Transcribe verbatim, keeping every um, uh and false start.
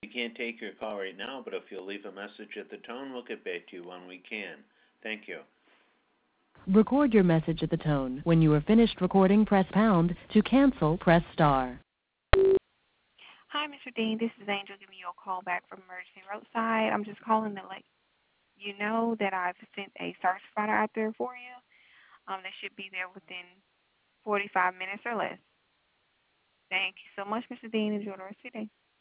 We can't take your call right now, but if you'll leave a message at the tone, we'll get back to you when we can. Thank you. Record your message at the tone. When you are finished recording, press pound. To cancel, press star. Hi, Mister Dean. This is Angel giving you a call back from Emergency Roadside. I'm just calling to let you know that I've sent a search spotter out there for you. Um, they should be there within forty-five minutes or less. Thank you so much, Mister Dean. Enjoy the rest of your day.